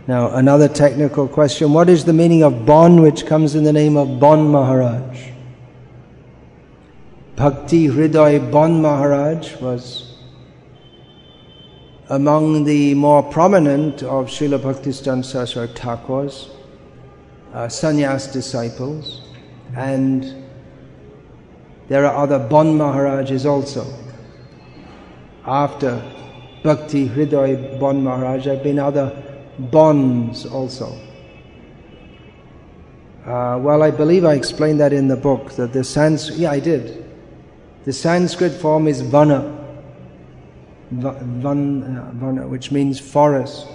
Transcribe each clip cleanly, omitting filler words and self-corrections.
Now, another technical question. What is the meaning of Bon, which comes in the name of Bon Maharaj? Bhakti Hriday Bon Maharaj was among the more prominent of Srila Bhaktisiddhanta Saraswati Thakur's sannyas disciples, and there are other Bon Maharajas also. After Bhakti Hriday Bon Maharaj, there have been other Bons also. Well, I believe I explained that in the book, that the Sanskrit, yeah, I did. The Sanskrit form is Vana, Vana, which means forest.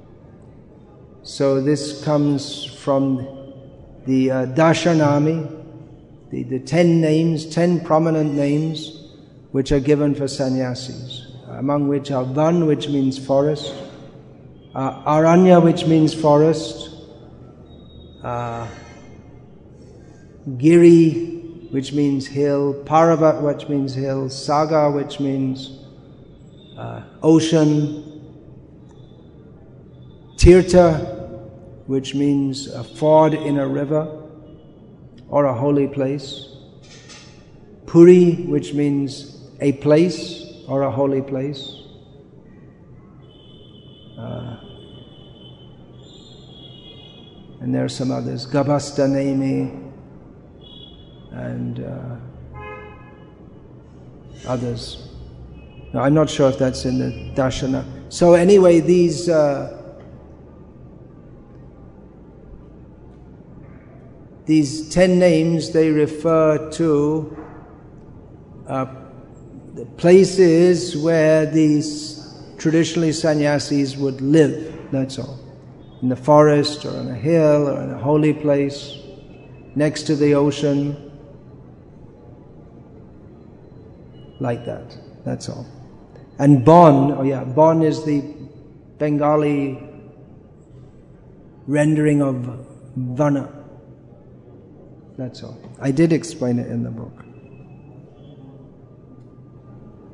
So this comes from the Dashanami, the 10 names, 10 prominent names which are given for sannyasis, among which are Van, which means forest, Aranya, which means forest, Giri, which means hill, Paravat, which means hill, Saga, which means ocean, Tirtha, which means a ford in a river or a holy place, Puri, which means a place or a holy place, and there are some others, Gabasthanemi and others. Now, I'm not sure if that's in the Dashana. So anyway, these 10 names, they refer to the places where these traditionally sannyasis would live, that's all. In the forest, or on a hill, or in a holy place, next to the ocean, like that, that's all. And Bon, Bon is the Bengali rendering of Vana. That's all. I did explain it in the book.